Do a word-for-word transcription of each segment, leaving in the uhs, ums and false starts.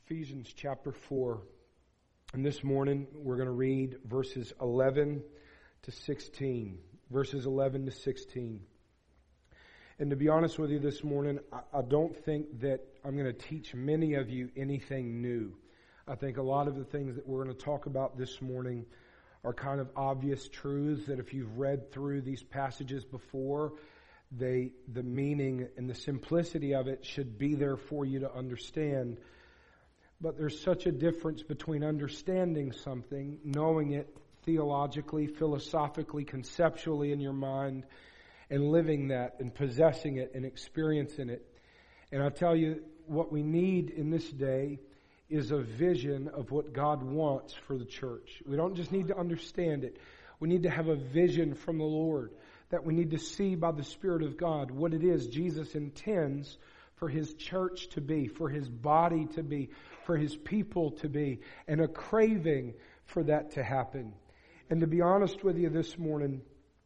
Ephesians chapter four. And this morning we're going to read verses eleven to sixteen. Verses eleven to sixteen. And to be honest with you this morning, I, I don't think that I'm going to teach many of you anything new. I think a lot of the things that we're going to talk about this morning are kind of obvious truths that if you've read through these passages before, they the meaning and the simplicity of it should be there for you to understand. But there's such a difference between understanding something, knowing it theologically, philosophically, conceptually in your mind, and living that and possessing it and experiencing it. And I tell you, what we need in this day is a vision of what God wants for the church. We don't just need to understand it. We need to have a vision from the Lord that we need to see by the Spirit of God what it is Jesus intends for His church to be, for His body to be, for His people to be, and a craving for that to happen. And to be honest with you this morning,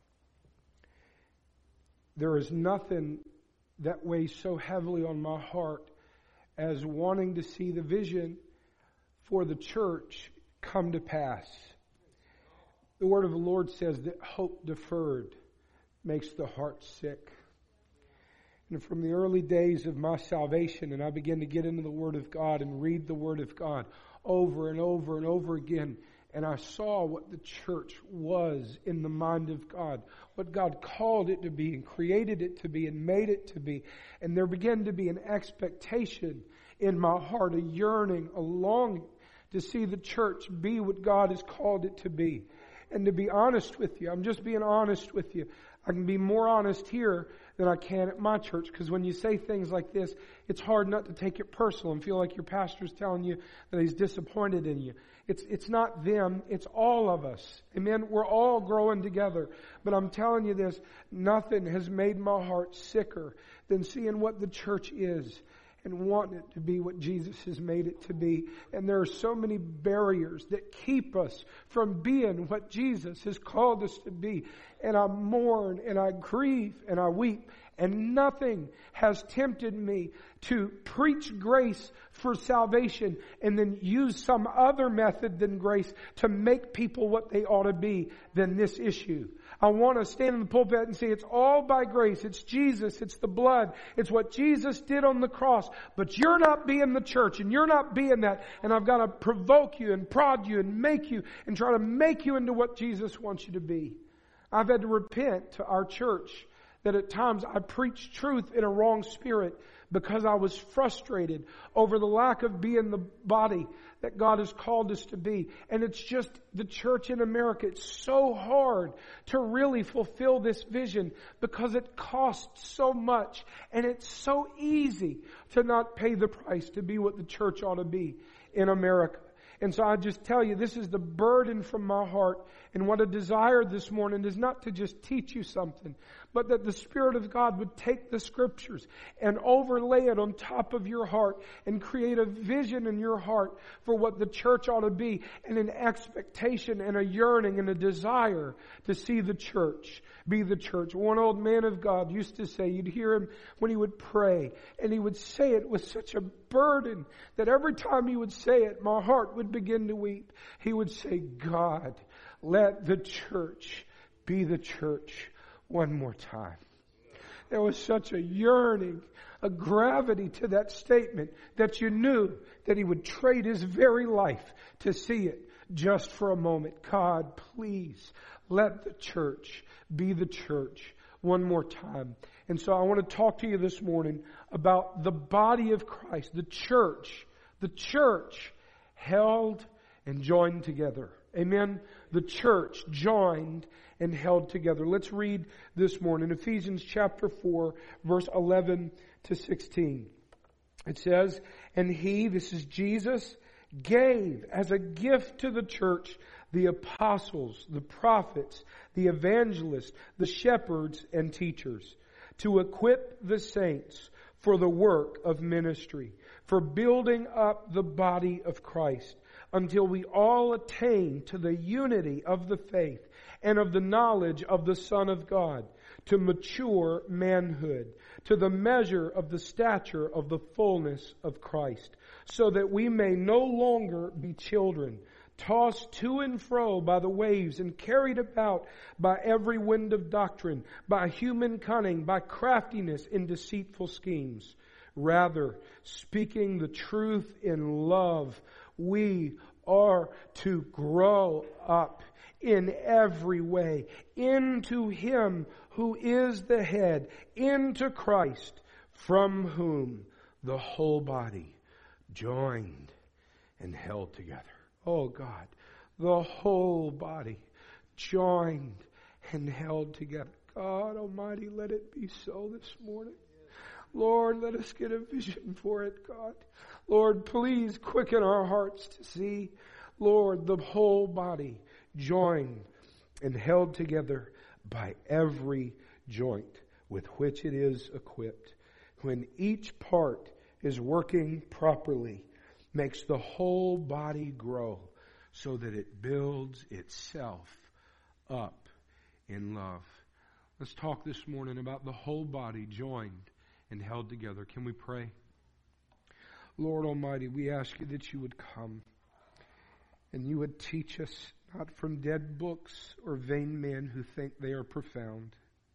there is nothing that weighs so heavily on my heart as wanting to see the vision for the church come to pass. The word of the Lord says that hope deferred makes the heart sick. And from the early days of my salvation, and I began to get into the Word of God and read the Word of God over and over and over again, and I saw what the church was in the mind of God, what God called it to be and created it to be and made it to be. And there began to be an expectation in my heart, a yearning, a longing to see the church be what God has called it to be. And to be honest with you, I'm just being honest with you. I can be more honest here than I can at my church, because when you say things like this, it's hard not to take it personal and feel like your pastor's telling you that he's disappointed in you. It's it's not them, it's all of us. Amen? We're all growing together. But I'm telling you this, nothing has made my heart sicker than seeing what the church is and wanting it to be what Jesus has made it to be. And there are so many barriers that keep us from being what Jesus has called us to be. And I mourn and I grieve and I weep. And nothing has tempted me to preach grace for salvation and then use some other method than grace to make people what they ought to be than this issue. I want to stand in the pulpit and say it's all by grace. It's Jesus. It's the blood. It's what Jesus did on the cross. But you're not being the church and you're not being that. And I've got to provoke you and prod you and make you and try to make you into what Jesus wants you to be. I've had to repent to our church that at times I preached truth in a wrong spirit because I was frustrated over the lack of being the body that God has called us to be. And it's just the church in America. It's so hard to really fulfill this vision because it costs so much. And it's so easy to not pay the price to be what the church ought to be in America. And so I just tell you, this is the burden from my heart. And what I desire this morning is not to just teach you something, but that the Spirit of God would take the Scriptures and overlay it on top of your heart and create a vision in your heart for what the church ought to be, and an expectation and a yearning and a desire to see the church be the church. One old man of God used to say, you'd hear him when he would pray, and he would say it with such a burden that every time he would say it, my heart would begin to weep. He would say, God, let the church be the church one more time. There was such a yearning, a gravity to that statement that you knew that he would trade his very life to see it just for a moment. God, please let the church be the church one more time. And so I want to talk to you this morning about the body of Christ, the church, the church held and joined together. Amen. The church joined and held together. Let's read this morning Ephesians chapter four, verse eleven to sixteen. It says, and He, this is Jesus, gave as a gift to the church the apostles, the prophets, the evangelists, the shepherds and teachers, to equip the saints for the work of ministry, for building up the body of Christ, until we all attain to the unity of the faith and of the knowledge of the Son of God, to mature manhood, to the measure of the stature of the fullness of Christ, so that we may no longer be children, tossed to and fro by the waves and carried about by every wind of doctrine, by human cunning, by craftiness in deceitful schemes. Rather, speaking the truth in love, we are to grow up in every way into Him who is the head, into Christ, from whom the whole body, joined and held together. Oh God, the whole body, joined and held together. God Almighty, let it be so this morning. Lord, let us get a vision for it, God. Lord, please quicken our hearts to see, Lord, the whole body joined and held together by every joint with which it is equipped. When each part is working properly, makes the whole body grow so that it builds itself up in love. Let's talk this morning about the whole body joined and held together. Can we pray? Lord Almighty, we ask you that you would come and you would teach us not from dead books or vain men who think they are profound,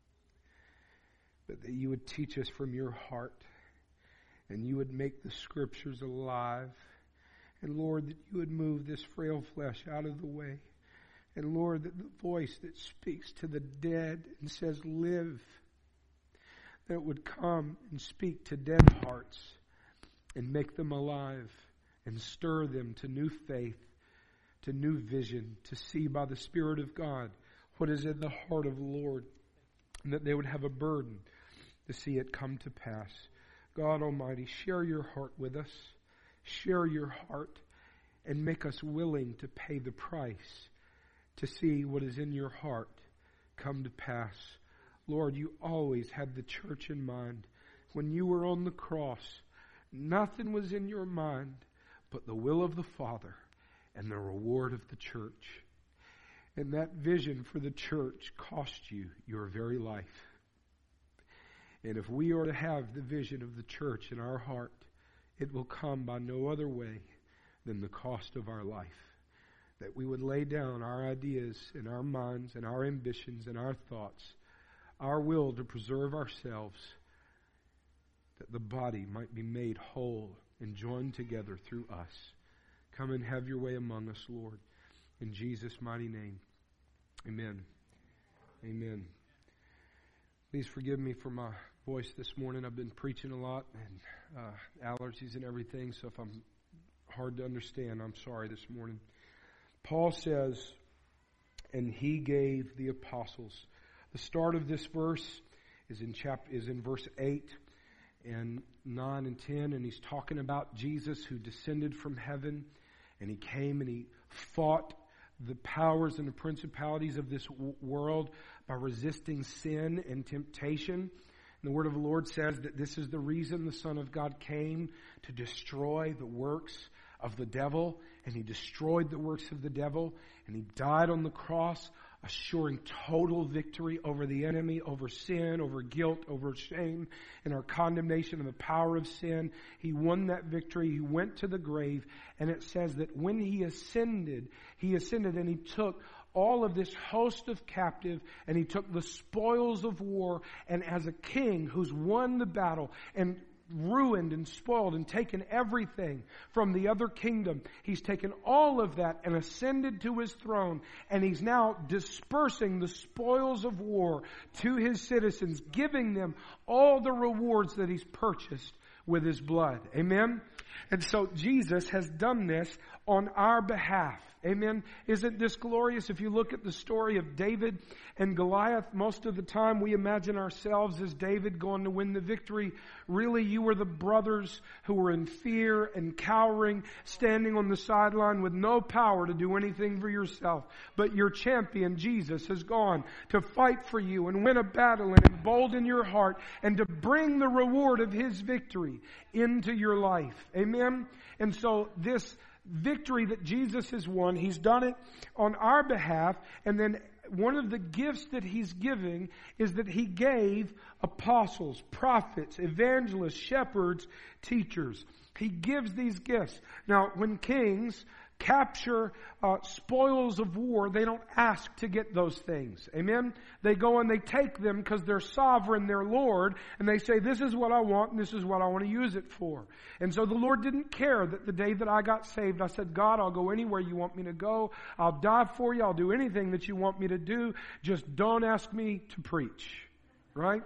but that you would teach us from your heart, and you would make the Scriptures alive. And Lord, that you would move this frail flesh out of the way. And Lord, that the voice that speaks to the dead and says, live, that would come and speak to dead hearts and make them alive and stir them to new faith, to new vision, to see by the Spirit of God what is in the heart of the Lord, and that they would have a burden to see it come to pass. God Almighty, share your heart with us. Share your heart and make us willing to pay the price to see what is in your heart come to pass. Lord, you always had the church in mind. When you were on the cross, nothing was in your mind but the will of the Father and the reward of the church. And that vision for the church cost you your very life. And if we are to have the vision of the church in our heart, it will come by no other way than the cost of our life. That we would lay down our ideas and our minds and our ambitions and our thoughts, our will to preserve ourselves, that the body might be made whole and joined together through us. Come and have your way among us, Lord. In Jesus' mighty name, amen. Amen. Please forgive me for my voice this morning. I've been preaching a lot and uh, allergies and everything, so if I'm hard to understand, I'm sorry this morning. Paul says, and he gave the apostles. The start of this verse is in chapter is in verse eight and nine and ten, and he's talking about Jesus who descended from heaven, and he came and he fought the powers and the principalities of this w- world by resisting sin and temptation. And the word of the Lord says that this is the reason the Son of God came, to destroy the works of the devil. And he destroyed the works of the devil, and he died on the cross, assuring total victory over the enemy, over sin, over guilt, over shame, and our condemnation of the power of sin. He won that victory. He went to the grave, and it says that when he ascended, he ascended and he took all of this host of captive, and he took the spoils of war, and as a king who's won the battle and ruined and spoiled and taken everything from the other kingdom, he's taken all of that and ascended to his throne, and he's now dispersing the spoils of war to his citizens, giving them all the rewards that he's purchased with his blood. Amen? And so Jesus has done this on our behalf. Amen. Isn't this glorious? If you look at the story of David and Goliath, most of the time we imagine ourselves as David going to win the victory. Really, you were the brothers who were in fear and cowering, standing on the sideline with no power to do anything for yourself. But your champion, Jesus, has gone to fight for you and win a battle and embolden your heart and to bring the reward of his victory into your life. Amen. And so this victory that Jesus has won, he's done it on our behalf. And then one of the gifts that He's giving is that He gave apostles, prophets, evangelists, shepherds, teachers. He gives these gifts. Now, when kings capture uh, spoils of war, they don't ask to get those things. Amen? They go and they take them because they're sovereign, they're Lord, and they say, this is what I want and this is what I want to use it for. And so the Lord didn't care that the day that I got saved, I said, God, I'll go anywhere you want me to go. I'll die for you. I'll do anything that you want me to do. Just don't ask me to preach. Right?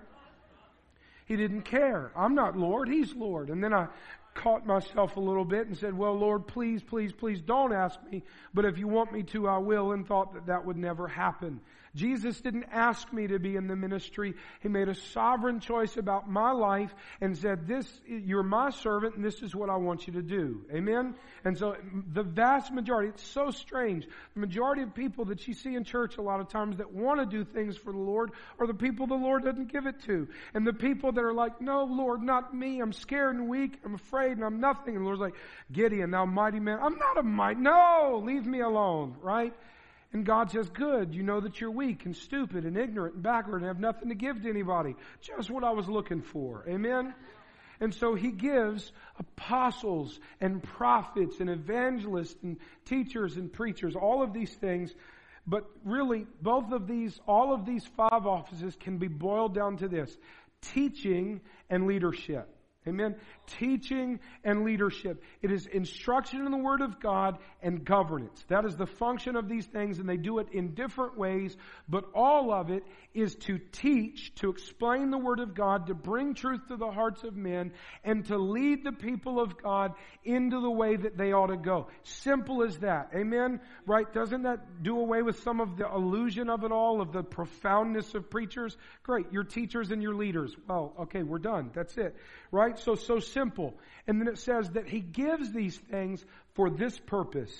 He didn't care. I'm not Lord. He's Lord. And then I caught myself a little bit and said, well, Lord, please, please, please don't ask me. But if you want me to, I will, and thought that that would never happen. Jesus didn't ask me to be in the ministry. He made a sovereign choice about my life and said, this, you're my servant and this is what I want you to do. Amen? And so the vast majority, it's so strange. The majority of people that you see in church a lot of times that want to do things for the Lord are the people the Lord doesn't give it to. And the people that are like, no, Lord, not me. I'm scared and weak. I'm afraid and I'm nothing. And the Lord's like, Gideon, thou mighty man. I'm not a mighty. No, leave me alone. Right? And God says, good, you know that you're weak and stupid and ignorant and backward and have nothing to give to anybody. Just what I was looking for. Amen? And so He gives apostles and prophets and evangelists and teachers and preachers, all of these things. But really, both of these, all of these five offices can be boiled down to this: teaching and leadership. Amen. Teaching and leadership. It is instruction in the Word of God and governance. That is the function of these things, and they do it in different ways, but all of it is to teach, to explain the Word of God, to bring truth to the hearts of men, and to lead the people of God into the way that they ought to go. Simple as that. Amen? Right? Doesn't that do away with some of the illusion of it all, of the profoundness of preachers? Great. You're teachers and you're leaders. Well, okay, we're done. That's it. Right? So, so simple. And then it says that He gives these things for this purpose: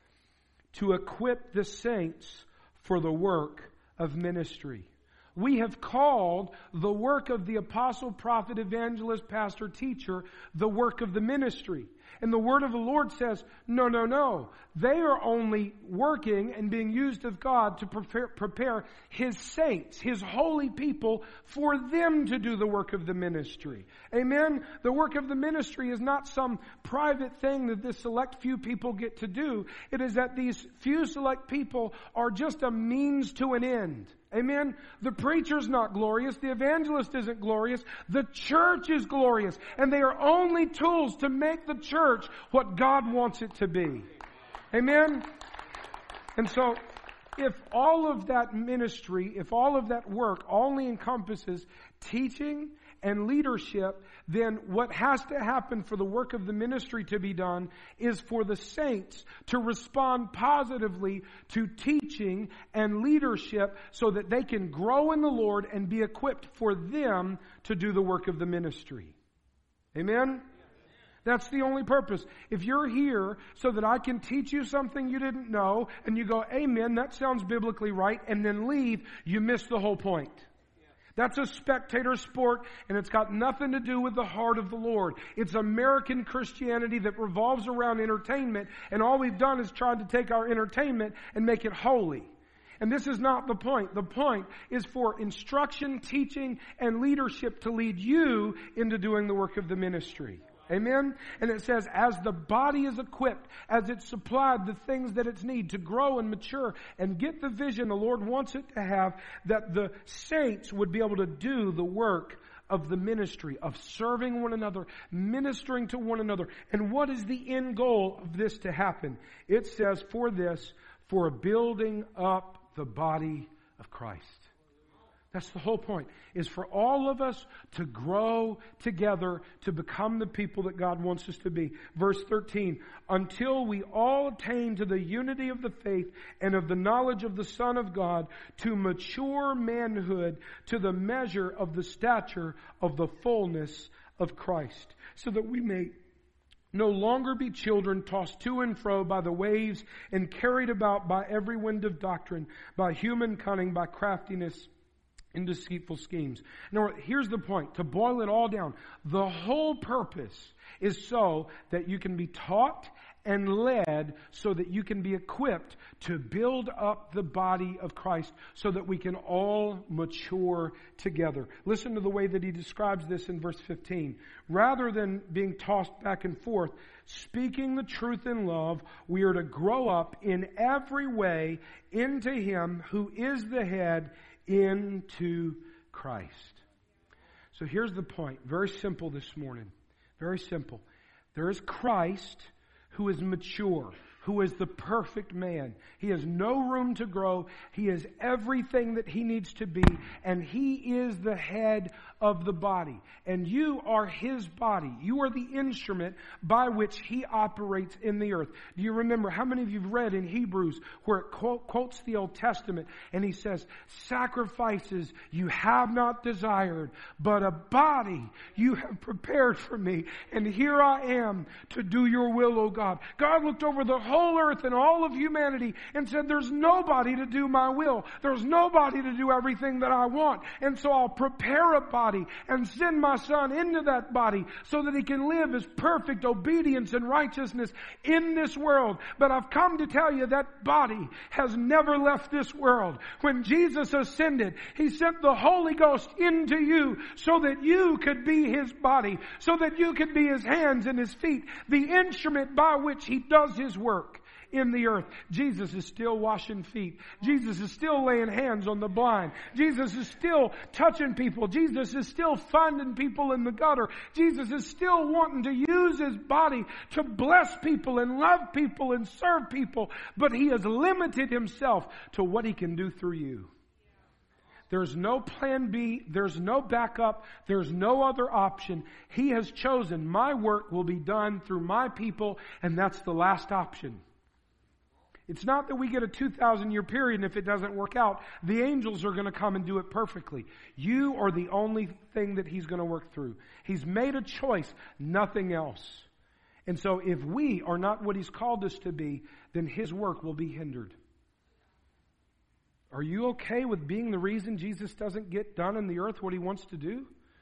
to equip the saints for the work of ministry. We have called the work of the apostle, prophet, evangelist, pastor, teacher, the work of the ministry. And the word of the Lord says, no, no, no. They are only working and being used of God to prepare, prepare His saints, His holy people, for them to do the work of the ministry. Amen? The work of the ministry is not some private thing that this select few people get to do. It is that these few select people are just a means to an end. Amen? The preacher's not glorious. The evangelist isn't glorious. The church is glorious. And they are only tools to make the church what God wants it to be. Amen? And so, if all of that ministry, if all of that work only encompasses teaching and leadership, then what has to happen for the work of the ministry to be done is for the saints to respond positively to teaching and leadership so that they can grow in the Lord and be equipped for them to do the work of the ministry. Amen? That's the only purpose. If you're here so that I can teach you something you didn't know and you go, amen, that sounds biblically right, and then leave, you miss the whole point. That's a spectator sport, and it's got nothing to do with the heart of the Lord. It's American Christianity that revolves around entertainment, and all we've done is tried to take our entertainment and make it holy. And this is not the point. The point is for instruction, teaching, and leadership to lead you into doing the work of the ministry. Amen? And it says, as the body is equipped, as it's supplied the things that it needs to grow and mature and get the vision the Lord wants it to have, that the saints would be able to do the work of the ministry, of serving one another, ministering to one another. And what is the end goal of this to happen? It says, for this, for building up the body of Christ. That's the whole point, is for all of us to grow together to become the people that God wants us to be. Verse thirteen, until we all attain to the unity of the faith and of the knowledge of the Son of God, to mature manhood, to the measure of the stature of the fullness of Christ, so that we may no longer be children tossed to and fro by the waves and carried about by every wind of doctrine, by human cunning, by craftiness in deceitful schemes. Now, here's the point. To boil it all down, the whole purpose is so that you can be taught and led so that you can be equipped to build up the body of Christ so that we can all mature together. Listen to the way that he describes this in verse fifteen. Rather than being tossed back and forth, speaking the truth in love, we are to grow up in every way into Him who is the head, into Christ. So here's the point. Very simple this morning. Very simple. There is Christ who is mature, who is the perfect man. He has no room to grow. He is everything that he needs to be, and he is the head of the body. And you are his body. You are the instrument by which he operates in the earth. Do you remember, how many of you have read in Hebrews where it quotes the Old Testament and he says, sacrifices you have not desired, but a body you have prepared for me. And here I am to do your will, O God. God looked over the whole earth and all of humanity and said, there's nobody to do my will. There's nobody to do everything that I want. And so I'll prepare a body and send my son into that body so that he can live as perfect obedience and righteousness in this world. But I've come to tell you that body has never left this world. When Jesus ascended, he sent the Holy Ghost into you so that you could be his body, so that you could be his hands and his feet, the instrument by which he does his work in the earth. Jesus is still washing feet. Jesus is still laying hands on the blind. Jesus is still touching people. Jesus is still finding people in the gutter. Jesus is still wanting to use his body to bless people and love people and serve people. But he has limited himself to what he can do through you. There's no plan B. There's no backup. There's no other option. He has chosen, my work will be done through my people, and that's the last option. It's not that we get a two thousand year period and if it doesn't work out, the angels are going to come and do it perfectly. You are the only thing that he's going to work through. He's made a choice, nothing else. And so if we are not what he's called us to be, then his work will be hindered. Are you okay with being the reason Jesus doesn't get done in the earth what he wants to do?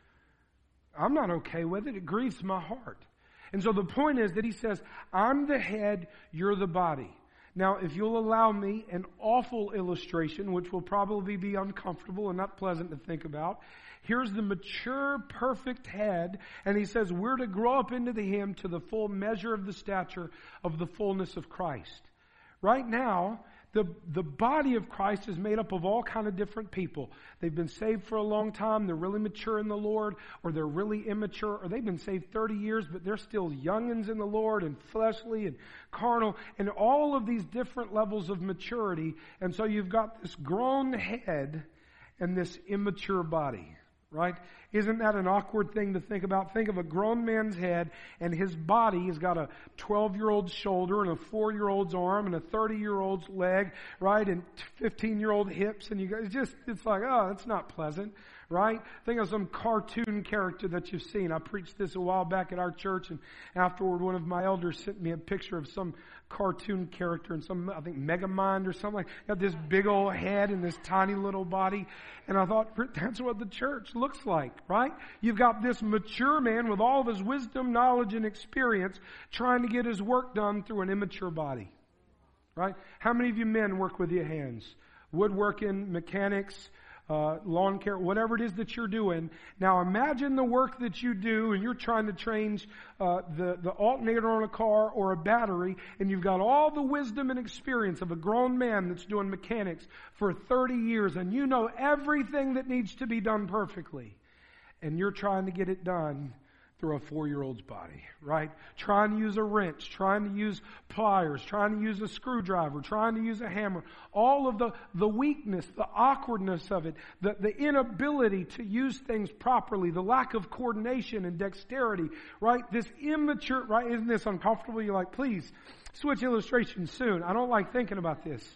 I'm not okay with it. It grieves my heart. And so the point is that he says, I'm the head, you're the body. Now, if you'll allow me an awful illustration, which will probably be uncomfortable and not pleasant to think about. Here's the mature, perfect head, and he says we're to grow up into the him to the full measure of the stature of the fullness of Christ. Right now, the, the body of Christ is made up of all kind of different people. They've been saved for a long time, they're really mature in the Lord, or they're really immature, or they've been saved thirty years, but they're still youngins in the Lord, and fleshly and carnal, and all of these different levels of maturity. And so you've got this grown head and this immature body. Right? Isn't that an awkward thing to think about? Think of a grown man's head and his body has got a twelve-year-old's shoulder and a four-year-old's arm and a thirty-year-old's leg, right? And fifteen-year-old hips, and you guys just, it's like, oh, that's not pleasant, right? Think of some cartoon character that you've seen. I preached this a while back at our church, and afterward one of my elders sent me a picture of some cartoon character and some, I think, Megamind or something like that. Got this big old head and this tiny little body. And I thought, that's what the church looks like, right? You've got this mature man with all of his wisdom, knowledge, and experience trying to get his work done through an immature body, right? How many of you men work with your hands? Woodworking, mechanics, Uh, lawn care, whatever it is that you're doing. Now imagine the work that you do and you're trying to change uh, the, the alternator on a car or a battery, and you've got all the wisdom and experience of a grown man that's doing mechanics for thirty years, and you know everything that needs to be done perfectly. And you're trying to get it done through a four-year-old's body, right? Trying to use a wrench, trying to use pliers, trying to use a screwdriver, trying to use a hammer. All of the, the weakness, the awkwardness of it, the, the inability to use things properly, the lack of coordination and dexterity, right? This immature, right? Isn't this uncomfortable? You're like, please, switch illustrations soon. I don't like thinking about this.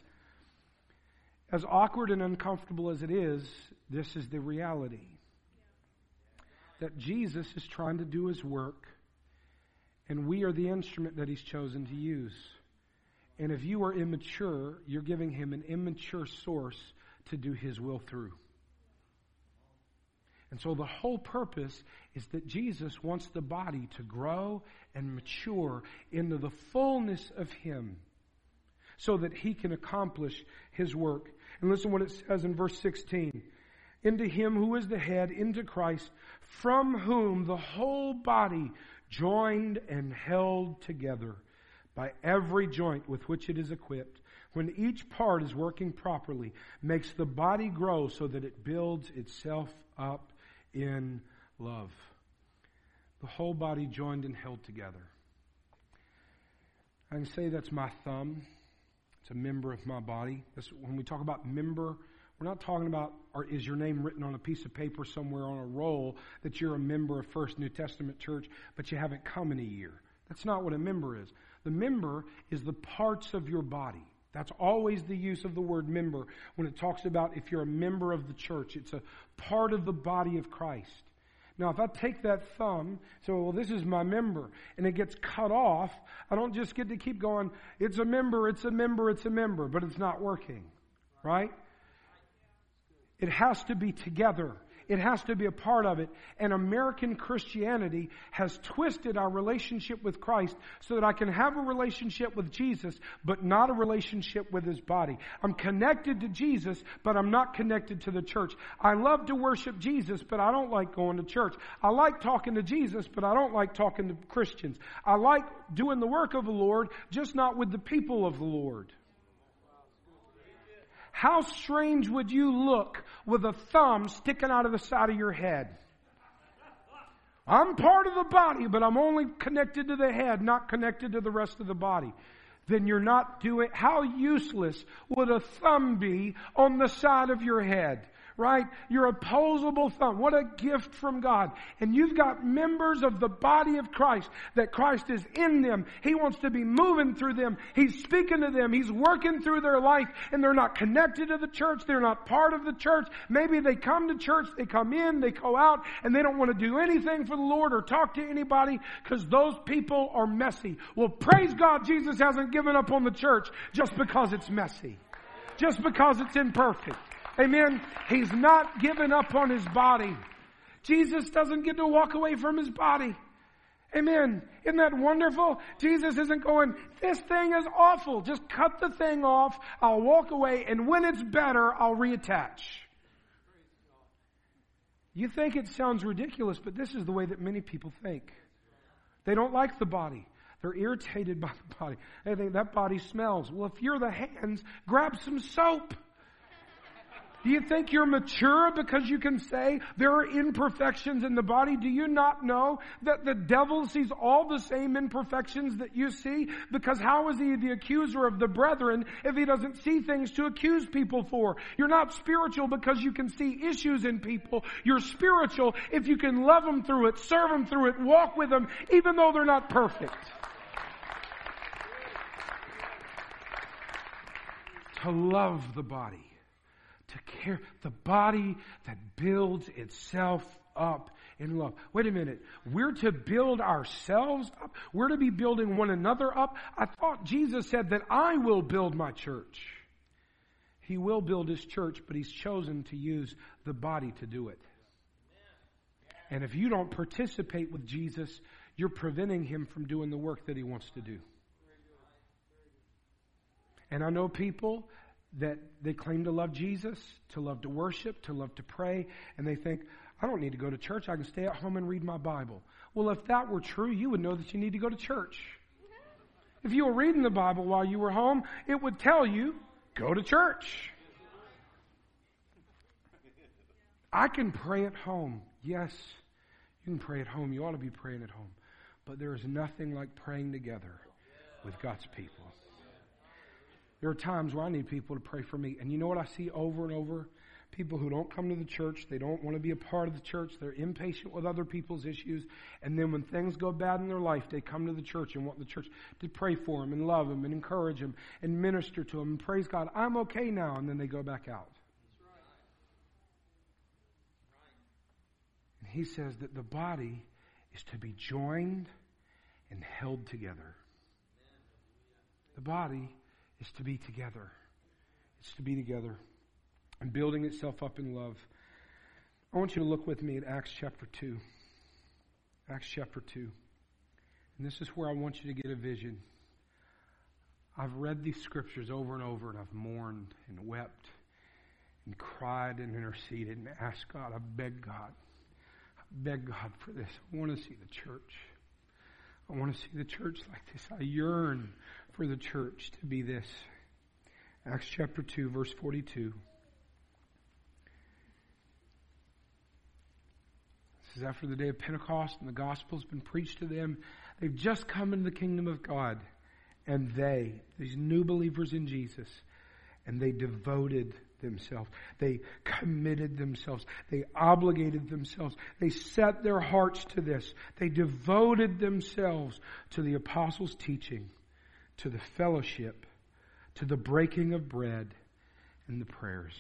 As awkward and uncomfortable as it is, this is the reality. That Jesus is trying to do his work, and we are the instrument that he's chosen to use. And if you are immature, you're giving him an immature source to do his will through. And so the whole purpose is that Jesus wants the body to grow and mature into the fullness of Him so that He can accomplish His work. And listen what it says in verse sixteen. Into Him who is the head, into Christ, from whom the whole body joined and held together by every joint with which it is equipped, when each part is working properly, makes the body grow so that it builds itself up in love. The whole body joined and held together. I can say that's my thumb. It's a member of my body. That's, when we talk about member, we're not talking about, or is your name written on a piece of paper somewhere on a roll that you're a member of First New Testament Church, but you haven't come in a year. That's not what a member is. The member is the parts of your body. That's always the use of the word member when it talks about if you're a member of the church. It's a part of the body of Christ. Now, if I take that thumb, so, well, this is my member, and it gets cut off, I don't just get to keep going, it's a member, it's a member, it's a member, but it's not working, right? It has to be together. It has to be a part of it. And American Christianity has twisted our relationship with Christ so that I can have a relationship with Jesus, but not a relationship with His body. I'm connected to Jesus, but I'm not connected to the church. I love to worship Jesus, but I don't like going to church. I like talking to Jesus, but I don't like talking to Christians. I like doing the work of the Lord, just not with the people of the Lord. How strange would you look with a thumb sticking out of the side of your head? I'm part of the body, but I'm only connected to the head, not connected to the rest of the body. Then you're not doing, how useless would a thumb be on the side of your head? Right? Your opposable thumb. What a gift from God. And you've got members of the body of Christ, that Christ is in them. He wants to be moving through them. He's speaking to them. He's working through their life, and they're not connected to the church. They're not part of the church. Maybe they come to church, they come in, they go out, and they don't want to do anything for the Lord or talk to anybody because those people are messy. Well, praise God, Jesus hasn't given up on the church just because it's messy. Just because it's imperfect. Amen. He's not given up on His body. Jesus doesn't get to walk away from His body. Amen. Isn't that wonderful? Jesus isn't going, this thing is awful. Just cut the thing off. I'll walk away. And when it's better, I'll reattach. You think it sounds ridiculous, but this is the way that many people think. They don't like the body. They're irritated by the body. They think that body smells. Well, if you're the hands, grab some soap. Do you think you're mature because you can say there are imperfections in the body? Do you not know that the devil sees all the same imperfections that you see? Because how is he the accuser of the brethren if he doesn't see things to accuse people for? You're not spiritual because you can see issues in people. You're spiritual if you can love them through it, serve them through it, walk with them, even though they're not perfect. To love the body. To care, the body that builds itself up in love. Wait a minute. We're to build ourselves up. We're to be building one another up. I thought Jesus said that I will build my church. He will build His church, but He's chosen to use the body to do it. And if you don't participate with Jesus, you're preventing Him from doing the work that He wants to do. And I know people that they claim to love Jesus, to love to worship, to love to pray, and they think, I don't need to go to church. I can stay at home and read my Bible. Well, if that were true, you would know that you need to go to church. If you were reading the Bible while you were home, it would tell you, go to church. I can pray at home. Yes, you can pray at home. You ought to be praying at home. But there is nothing like praying together with God's people. There are times where I need people to pray for me. And you know what I see over and over? People who don't come to the church. They don't want to be a part of the church. They're impatient with other people's issues. And then when things go bad in their life, they come to the church and want the church to pray for them and love them and encourage them and minister to them and praise God. I'm okay now. And then they go back out. And He says that the body is to be joined and held together. The body is to be together. It's to be together and building itself up in love. I want you to look with me at Acts chapter two. Acts chapter two. And this is where I want you to get a vision. I've read these scriptures over and over, and I've mourned and wept and cried and interceded and asked God. I beg God. I beg God for this. I want to see the church. I want to see the church like this. I yearn for the church to be this. Acts chapter two, verse forty-two. This is after the day of Pentecost, and the gospel's been preached to them. They've just come into the kingdom of God. And they, these new believers in Jesus, and they devoted themselves. They committed themselves. They obligated themselves. They set their hearts to this. They devoted themselves to the apostles' teaching, to the fellowship, to the breaking of bread, and the prayers.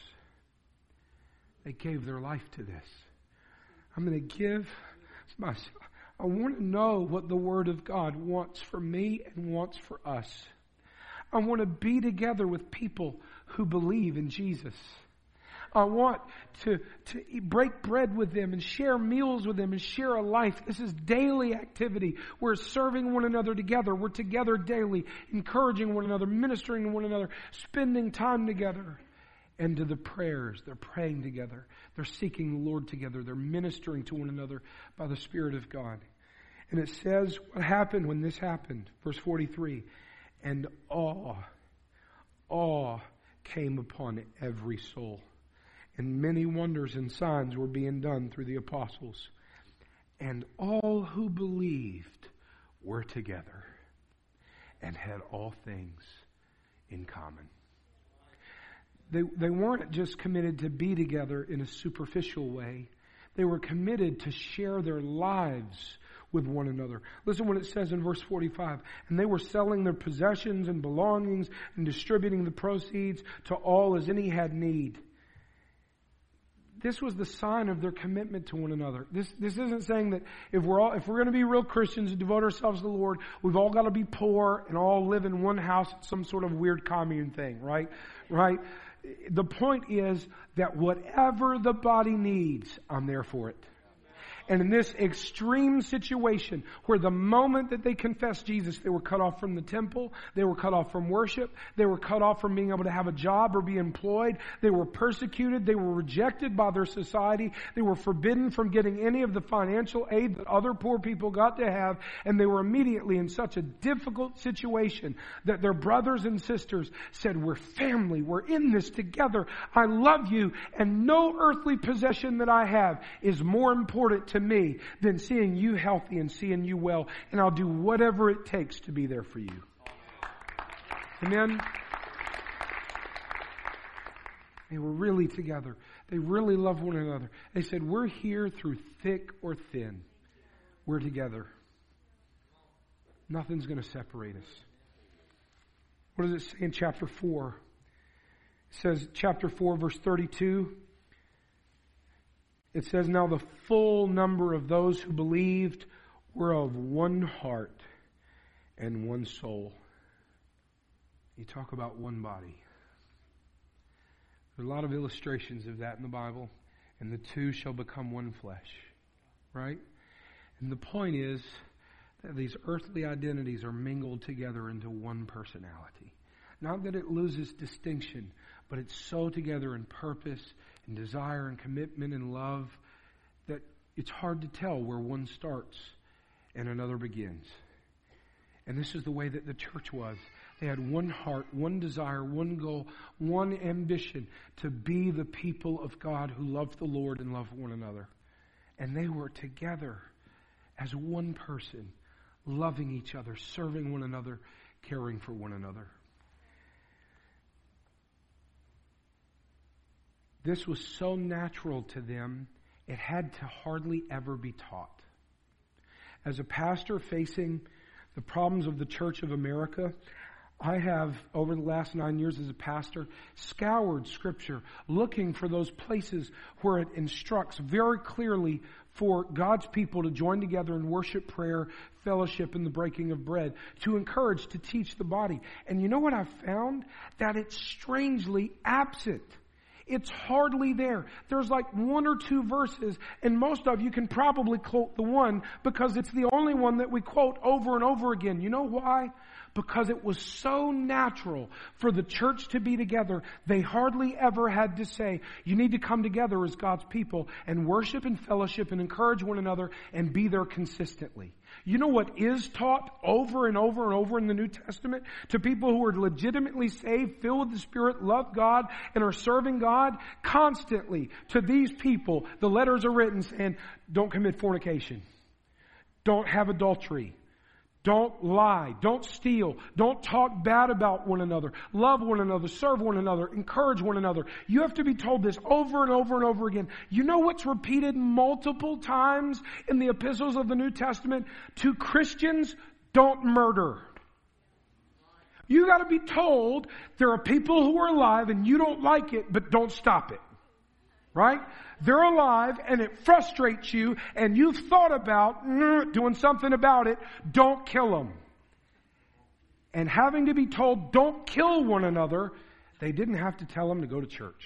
They gave their life to this. I'm going to give myself. I want to know what the Word of God wants for me and wants for us. I want to be together with people who believe in Jesus. I want to, to eat, break bread with them and share meals with them and share a life. This is daily activity. We're serving one another together. We're together daily, encouraging one another, ministering to one another, spending time together. And to the prayers, they're praying together. They're seeking the Lord together. They're ministering to one another by the Spirit of God. And it says what happened when this happened. Verse forty-three. And awe, awe came upon every soul. And many wonders and signs were being done through the apostles. And all who believed were together and had all things in common. They, they weren't just committed to be together in a superficial way. They were committed to share their lives with one another. Listen what it says in verse forty-five. And they were selling their possessions and belongings and distributing the proceeds to all as any had need. This was the sign of their commitment to one another. This, this isn't saying that if we're all, if we're going to be real Christians and devote ourselves to the Lord, we've all got to be poor and all live in one house, some sort of weird commune thing, right? Right? The point is that whatever the body needs, I'm there for it. And in this extreme situation where the moment that they confessed Jesus, they were cut off from the temple, they were cut off from worship, they were cut off from being able to have a job or be employed, they were persecuted, they were rejected by their society, they were forbidden from getting any of the financial aid that other poor people got to have, and they were immediately in such a difficult situation that their brothers and sisters said, we're family, we're in this together, I love you, and no earthly possession that I have is more important to me than seeing you healthy and seeing you well, and I'll do whatever it takes to be there for you. Amen. They were really together. They really loved one another. They said, we're here through thick or thin. We're together. Nothing's going to separate us. What does it say in chapter four? It says, chapter four, verse thirty-two. It says, now the full number of those who believed were of one heart and one soul. You talk about one body. There are a lot of illustrations of that in the Bible. And the two shall become one flesh. Right? And the point is that these earthly identities are mingled together into one personality. Not that it loses distinction, but it's so together in purpose and desire and commitment and love that it's hard to tell where one starts and another begins. And this is the way that the church was. They had one heart, one desire, one goal, one ambition to be the people of God who loved the Lord and loved one another. And they were together as one person, loving each other, serving one another, caring for one another. This was so natural to them, it had to hardly ever be taught. As a pastor facing the problems of the Church of America, I have, over the last nine years as a pastor, scoured Scripture, looking for those places where it instructs very clearly for God's people to join together in worship, prayer, fellowship, and the breaking of bread, to encourage, to teach the body. And you know what I've found? That it's strangely absent. It's hardly there. There's like one or two verses, and most of you can probably quote the one because it's the only one that we quote over and over again. You know why? Because it was so natural for the church to be together, they hardly ever had to say, you need to come together as God's people and worship and fellowship and encourage one another and be there consistently. You know what is taught over and over and over in the New Testament to people who are legitimately saved, filled with the Spirit, love God, and are serving God? Constantly, to these people, the letters are written saying, don't commit fornication. Don't have adultery. Don't lie. Don't steal. Don't talk bad about one another. Love one another. Serve one another. Encourage one another. You have to be told this over and over and over again. You know what's repeated multiple times in the epistles of the New Testament? To Christians, don't murder. You got to be told there are people who are alive and you don't like it, but don't stop it. Right? They're alive and it frustrates you and you've thought about mm, doing something about it. Don't kill them. And having to be told don't kill one another, they didn't have to tell them to go to church.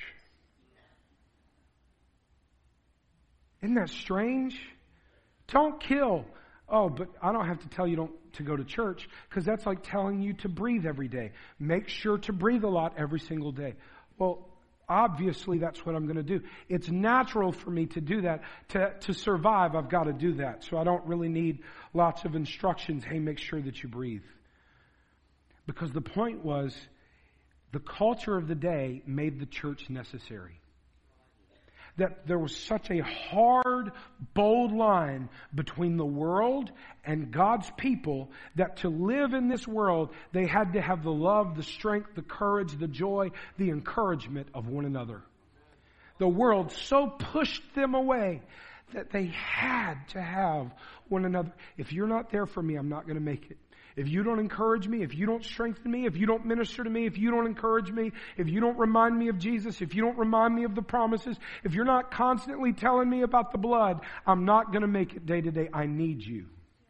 Isn't that strange? Don't kill. Oh, but I don't have to tell you don't to go to church because that's like telling you to breathe every day. Make sure to breathe a lot every single day. Well, obviously, that's what I'm going to do. It's natural for me to do that. To, to survive, I've got to do that. So I don't really need lots of instructions. Hey, make sure that you breathe. Because the point was, the culture of the day made the church necessary. That there was such a hard, bold line between the world and God's people that to live in this world, they had to have the love, the strength, the courage, the joy, the encouragement of one another. The world so pushed them away that they had to have one another. If you're not there for me, I'm not going to make it. If you don't encourage me, if you don't strengthen me, if you don't minister to me, if you don't encourage me, if you don't remind me of Jesus, if you don't remind me of the promises, if you're not constantly telling me about the blood, I'm not going to make it day to day. I need you.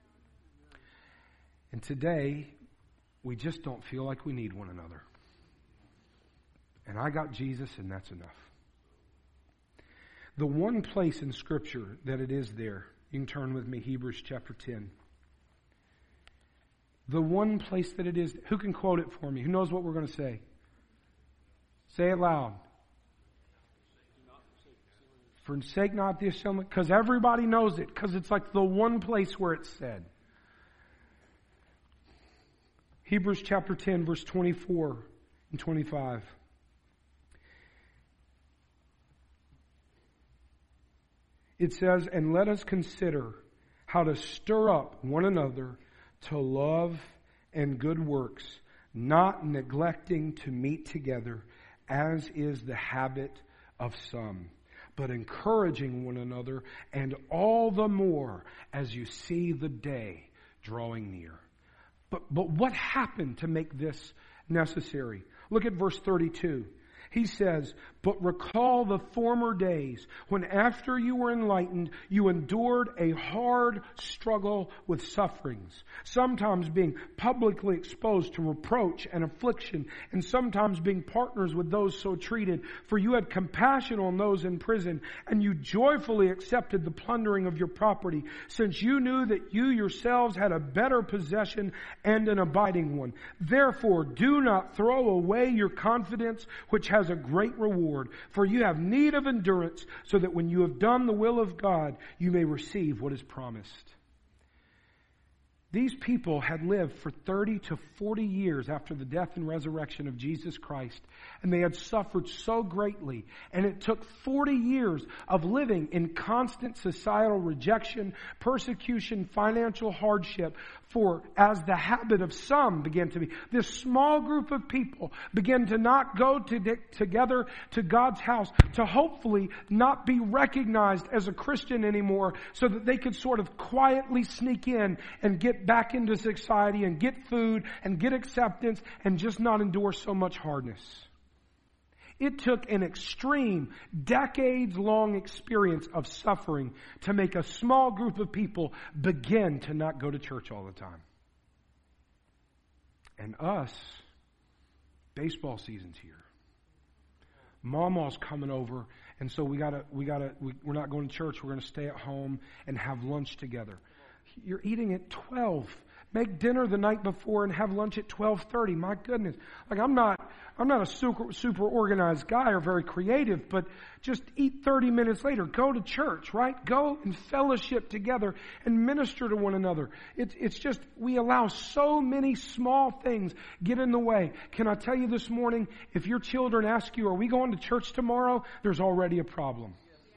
And today, we just don't feel like we need one another. And I got Jesus, and that's enough. The one place in Scripture that it is there, you can turn with me, Hebrews chapter ten. The one place that it is, who can quote it for me? Who knows what we're going to say? Say it loud. Forsake not the assembly, because everybody knows it, because it's like the one place where it's said. Hebrews chapter ten, verse twenty-four and twenty-five. It says, and let us consider how to stir up one another to love and good works, not neglecting to meet together, as is the habit of some, but encouraging one another, and all the more as you see the day drawing near. But, but what happened to make this necessary? Look at verse thirty-two. He says, but recall the former days when after you were enlightened, you endured a hard struggle with sufferings, sometimes being publicly exposed to reproach and affliction, and sometimes being partners with those so treated. For you had compassion on those in prison, and you joyfully accepted the plundering of your property, since you knew that you yourselves had a better possession and an abiding one. Therefore, do not throw away your confidence, which has a great reward, for you have need of endurance, so that when you have done the will of God, you may receive what is promised. These people had lived for thirty to forty years after the death and resurrection of Jesus Christ, and they had suffered so greatly, and it took forty years of living in constant societal rejection, persecution, financial hardship, for as the habit of some began to be, this small group of people began to not go to de- together to God's house, to hopefully not be recognized as a Christian anymore, so that they could sort of quietly sneak in and get back into society and get food and get acceptance and just not endure so much hardness. It took an extreme, decades-long experience of suffering to make a small group of people begin to not go to church all the time. And us, baseball season's here. Mama's coming over, and so we gotta, we gotta, we, we're not going to church. We're going to stay at home and have lunch together. You're eating at twelve. Make dinner the night before and have lunch at twelve thirty. My goodness. Like I'm not, I'm not a super, super organized guy or very creative, but just eat thirty minutes later. Go to church, right? Go and fellowship together and minister to one another. It's, it's just, we allow so many small things get in the way. Can I tell you this morning, if your children ask you, are we going to church tomorrow? There's already a problem.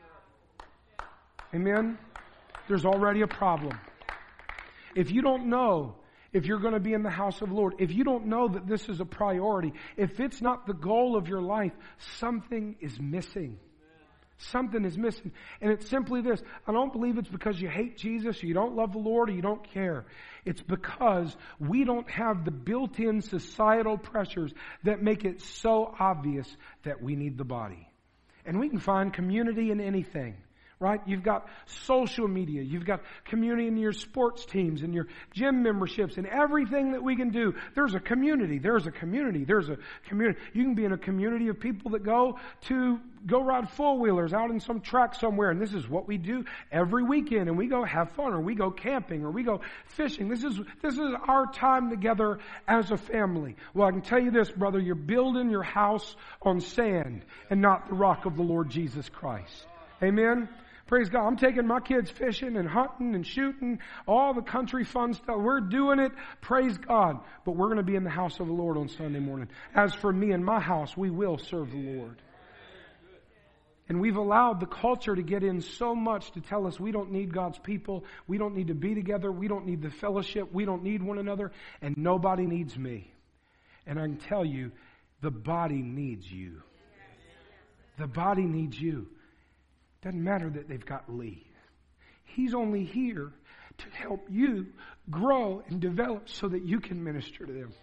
Amen? There's already a problem. If you don't know if you're going to be in the house of the Lord, if you don't know that this is a priority, if it's not the goal of your life, something is missing. Something is missing. And it's simply this. I don't believe it's because you hate Jesus or you don't love the Lord or you don't care. It's because we don't have the built-in societal pressures that make it so obvious that we need the body. And we can find community in anything. Right? You've got social media. You've got community in your sports teams and your gym memberships and everything that we can do. There's a community. There's a community. There's a community. You can be in a community of people that go to go ride four-wheelers out in some track somewhere. And this is what we do every weekend. And we go have fun, or we go camping, or we go fishing. This is, this is our time together as a family. Well, I can tell you this, brother. You're building your house on sand and not the rock of the Lord Jesus Christ. Amen? Praise God. I'm taking my kids fishing and hunting and shooting, all the country fun stuff. We're doing it. Praise God. But we're going to be in the house of the Lord on Sunday morning. As for me and my house, we will serve the Lord. And we've allowed the culture to get in so much to tell us we don't need God's people. We don't need to be together. We don't need the fellowship. We don't need one another. And nobody needs me. And I can tell you, the body needs you. The body needs you. Doesn't matter that they've got Lee. He's only here to help you grow and develop so that you can minister to them.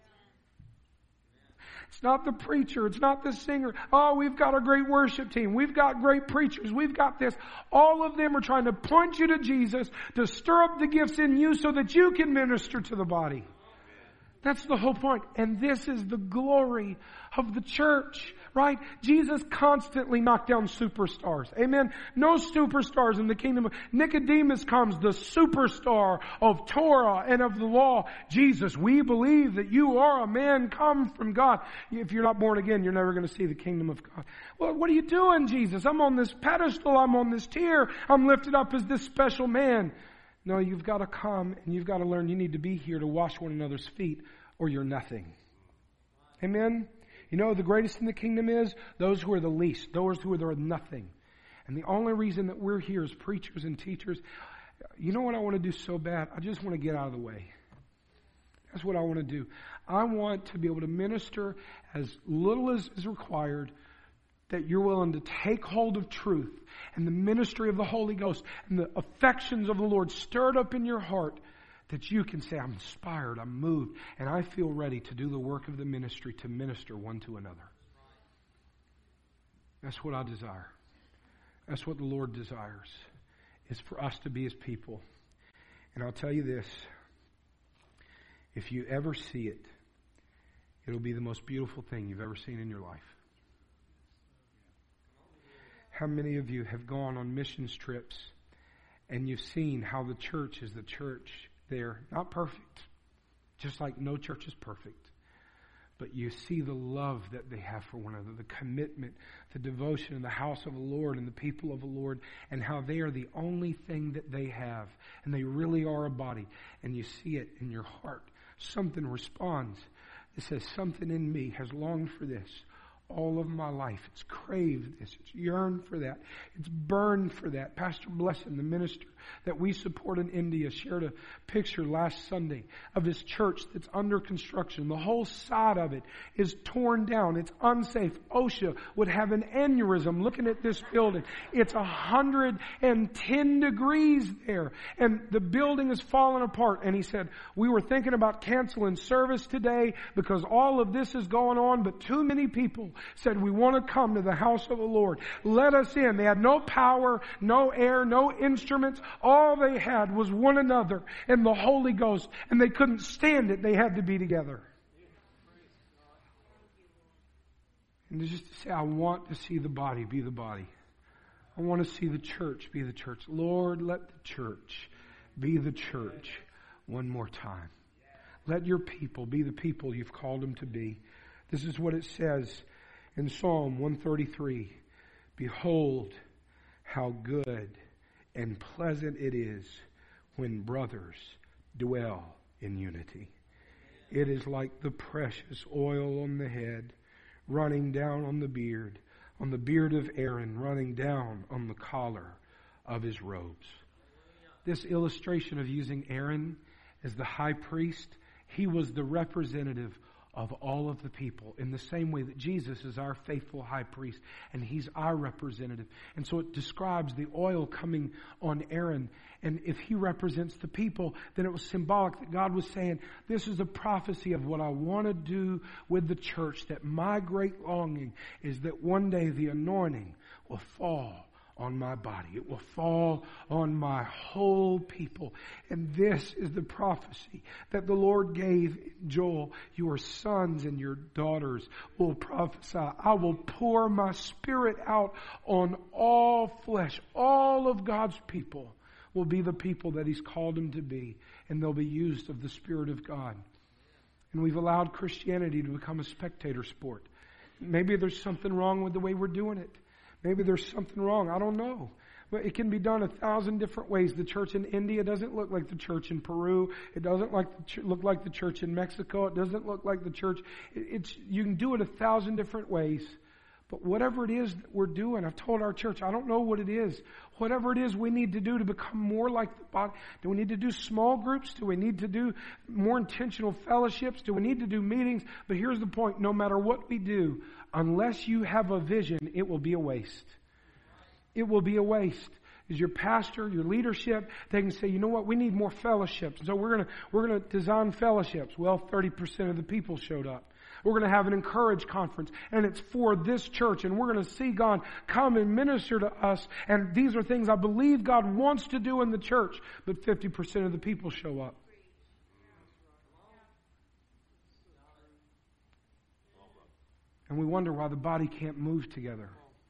It's not the preacher. It's not the singer. Oh, we've got a great worship team. We've got great preachers. We've got this. All of them are trying to point you to Jesus, to stir up the gifts in you so that you can minister to the body. That's the whole point. And this is the glory of the church, right? Jesus constantly knocked down superstars. Amen. No superstars in the kingdom. Nicodemus comes, the superstar of Torah and of the law. Jesus, we believe that you are a man come from God. If you're not born again, you're never going to see the kingdom of God. Well, what are you doing, Jesus? I'm on this pedestal. I'm on this tier. I'm lifted up as this special man. No, you've got to come and you've got to learn you need to be here to wash one another's feet or you're nothing. Amen? You know, the greatest in the kingdom is those who are the least, those who are the nothing. And the only reason that we're here as preachers and teachers, you know what I want to do so bad? I just want to get out of the way. That's what I want to do. I want to be able to minister as little as is required, that you're willing to take hold of truth and the ministry of the Holy Ghost and the affections of the Lord stirred up in your heart, that you can say, I'm inspired, I'm moved, and I feel ready to do the work of the ministry to minister one to another. That's what I desire. That's what the Lord desires, is for us to be His people. And I'll tell you this, if you ever see it, it'll be the most beautiful thing you've ever seen in your life. How many of you have gone on missions trips and you've seen how the church is the church there? Not perfect, just like no church is perfect. But you see the love that they have for one another, the commitment, the devotion in the house of the Lord and the people of the Lord, and how they are the only thing that they have. And they really are a body. And you see it in your heart. Something responds. It says, something in me has longed for this all of my life. It's craved this. It's yearned for that. It's burned for that. Pastor Blessing, the minister that we support in India, shared a picture last Sunday of his church that's under construction. The whole side of it is torn down. It's unsafe. OSHA would have an aneurysm looking at this building. It's one hundred ten degrees there. And the building is falling apart. And he said, we were thinking about canceling service today because all of this is going on, but too many people said, we want to come to the house of the Lord. Let us in. They had no power, no air, no instruments. All they had was one another and the Holy Ghost. And they couldn't stand it. They had to be together. And to just say, I want to see the body be the body. I want to see the church be the church. Lord, let the church be the church one more time. Let your people be the people you've called them to be. This is what it says in Psalm one thirty-three. Behold, how good and pleasant it is when brothers dwell in unity. It is like the precious oil on the head, running down on the beard, on the beard of Aaron, running down on the collar of his robes. This illustration of using Aaron as the high priest, he was the representative of all of the people in the same way that Jesus is our faithful high priest and he's our representative. And so it describes the oil coming on Aaron. And if he represents the people, then it was symbolic that God was saying, this is a prophecy of what I want to do with the church, that my great longing is that one day the anointing will fall on my body. It will fall on my whole people. And this is the prophecy that the Lord gave Joel. Your sons and your daughters will prophesy. I will pour my Spirit out on all flesh. All of God's people will be the people that He's called them to be. And they'll be used of the Spirit of God. And we've allowed Christianity to become a spectator sport. Maybe there's something wrong with the way we're doing it. Maybe there's something wrong. I don't know. But it can be done a thousand different ways. The church in India doesn't look like the church in Peru. It doesn't like the ch- look like the church in Mexico. It doesn't look like the church. It, it's you can do it a thousand different ways. But whatever it is that we're doing, I've told our church, I don't know what it is. Whatever it is we need to do to become more like the body. Do we need to do small groups? Do we need to do more intentional fellowships? Do we need to do meetings? But here's the point. No matter what we do, unless you have a vision, it will be a waste. It will be a waste. As your pastor, your leadership, they can say, you know what, we need more fellowships. So we're gonna, we're gonna design fellowships. Well, thirty percent of the people showed up. We're going to have an Encourage conference, and it's for this church, and we're going to see God come and minister to us, and these are things I believe God wants to do in the church, but fifty percent of the people show up. And we wonder why the body can't move together.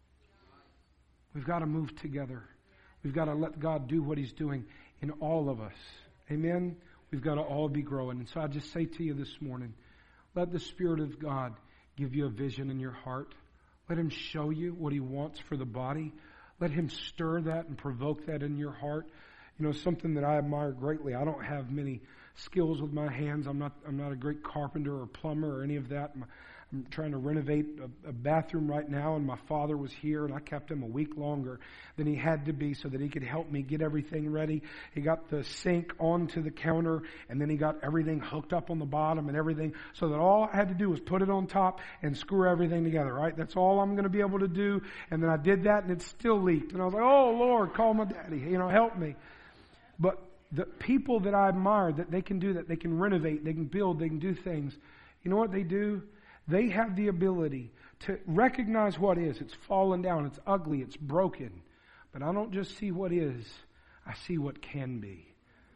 We've got to move together. We've got to let God do what He's doing in all of us. Amen? We've got to all be growing. And so I just say to you this morning, let the Spirit of God give you a vision in your heart. Let Him show you what He wants for the body. Let Him stir that and provoke that in your heart. You know, something that I admire greatly. I don't have many skills with my hands. I'm not, I'm not a great carpenter or plumber or any of that. My, I'm trying to renovate a, a bathroom right now, and my father was here, and I kept him a week longer than he had to be so that he could help me get everything ready. He got the sink onto the counter, and then he got everything hooked up on the bottom and everything, so that all I had to do was put it on top and screw everything together, right? That's all I'm going to be able to do. And then I did that, and it still leaked. And I was like, oh, Lord, call my daddy, you know, help me. But the people that I admire, that they can do that, they can renovate, they can build, they can do things. You know what they do? They have the ability to recognize what is. It's fallen down. It's ugly. It's broken. But I don't just see what is. I see what can be.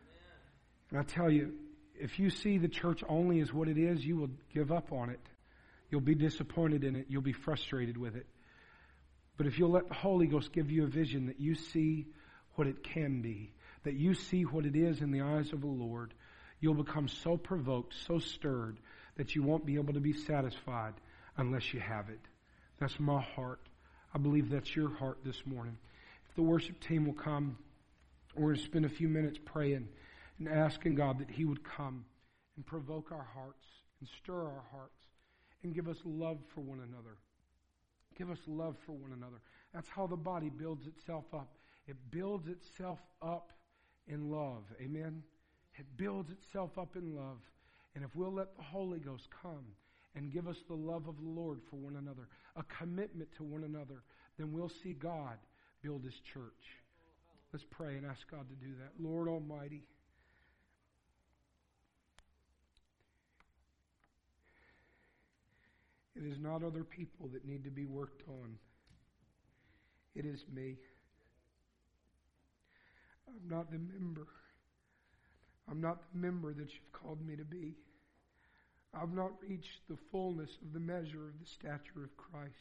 And I tell you, if you see the church only as what it is, you will give up on it. You'll be disappointed in it. You'll be frustrated with it. But if you'll let the Holy Ghost give you a vision that you see what it can be, that you see what it is in the eyes of the Lord, you'll become so provoked, so stirred, that you won't be able to be satisfied unless you have it. That's my heart. I believe that's your heart this morning. If the worship team will come, we're going to spend a few minutes praying and asking God that He would come and provoke our hearts and stir our hearts and give us love for one another. Give us love for one another. That's how the body builds itself up. It builds itself up in love. Amen? It builds itself up in love. And if we'll let the Holy Ghost come and give us the love of the Lord for one another, a commitment to one another, then we'll see God build His church. Let's pray and ask God to do that. Lord Almighty, it is not other people that need to be worked on. It is me. I'm not the member. I'm not the member that You've called me to be. I've not reached the fullness of the measure of the stature of Christ.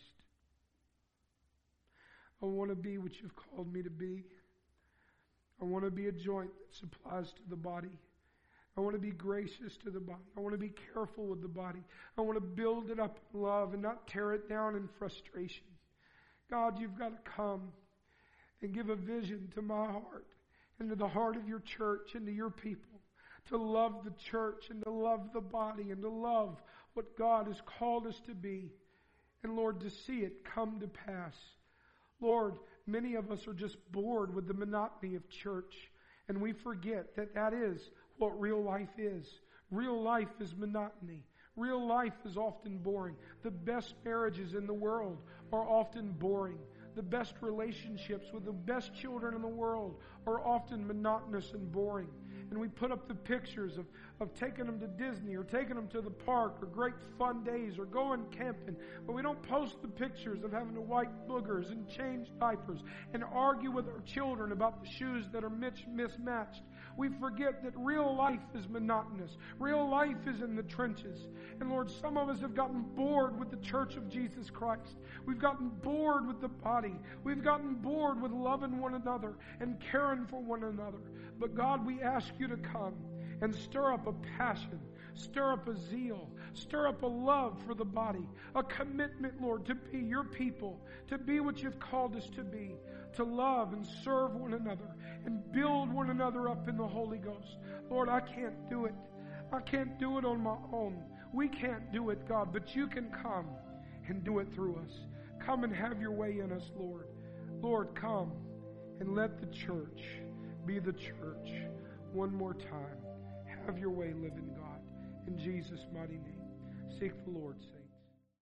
I want to be what you've called me to be. I want to be a joint that supplies to the body. I want to be gracious to the body. I want to be careful with the body. I want to build it up in love and not tear it down in frustration. God, you've got to come and give a vision to my heart and to the heart of your church and to your people, to love the church and to love the body and to love what God has called us to be. And Lord, to see it come to pass. Lord, many of us are just bored with the monotony of church, and we forget that that is what real life is. Real life is monotony. Real life is often boring. The best marriages in the world are often boring. The best relationships with the best children in the world are often monotonous and boring. And we put up the pictures of, of taking them to Disney or taking them to the park or great fun days or going camping. But we don't post the pictures of having to wipe boogers and change diapers and argue with our children about the shoes that are mismatched. We forget that real life is monotonous. Real life is in the trenches. And Lord, some of us have gotten bored with the church of Jesus Christ. We've gotten bored with the body. We've gotten bored with loving one another and caring for one another. But God, we ask you to come and stir up a passion, stir up a zeal, stir up a love for the body, a commitment, Lord, to be your people, to be what you've called us to be, to love and serve one another and build one another up in the Holy Ghost. Lord, I can't do it. I can't do it on my own. We can't do it, God, but you can come and do it through us. Come and have your way in us, Lord. Lord, come and let the church be the church one more time. Have your way, living God. In Jesus' mighty name. Seek the Lord's sake.